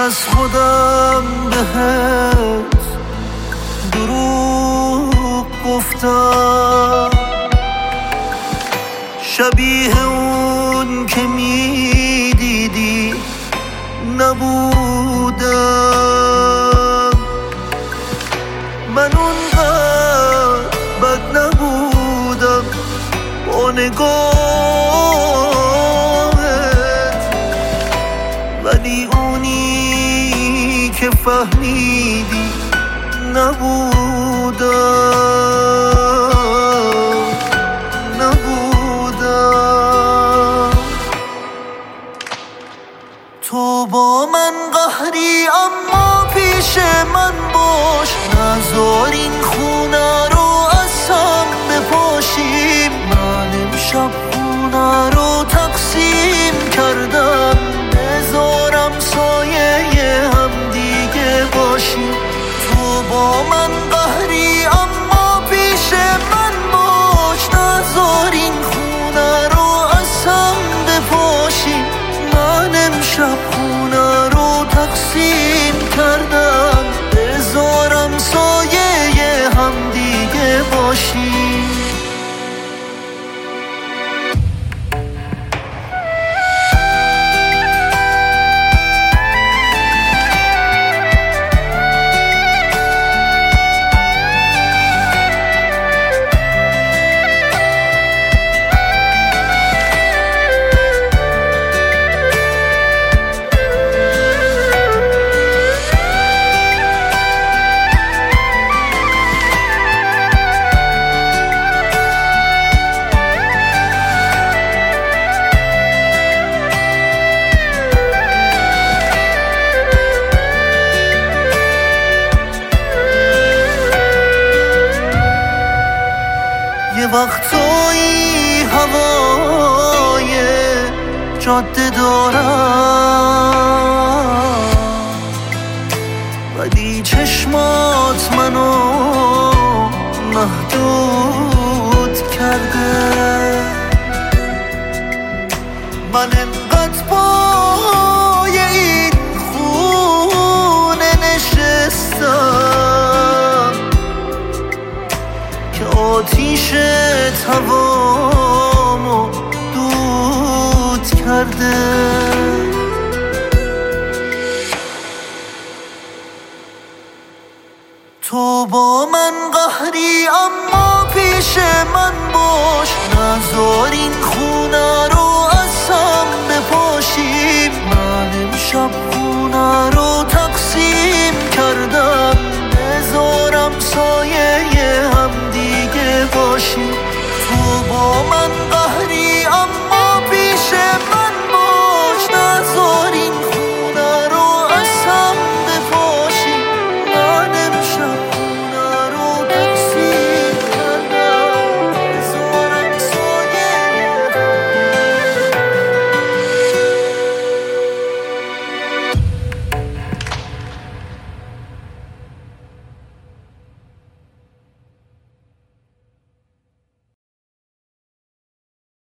از خودم بهت دروغ گفتم، شبیه اون که میدیدی نبودم. من اونقدر بد نبودم با نگاهت، ولی اونی که فهمیدی نبودم. تو با من قهری اما پیش من باش، نذار این خونه رو از هم بپاشیم. من امشب خونه رو تقسیم کردم، بذارم سایه هم دیگه باشیم. تو با من قهری اما پیش من باش، نذار این خونه رو از هم بپاشیم. من امشب خونه رو تقسیم کردم، بذارم سایه هم دیگه باشیم. یه وقتایی هوای جاده دارم، ولی چشمات منو محدود کرده. من انقدر پای این خونه نشستم که آتیش هوامو دود کرده. تو با من قهری اما پیش من باش، نذار این خونه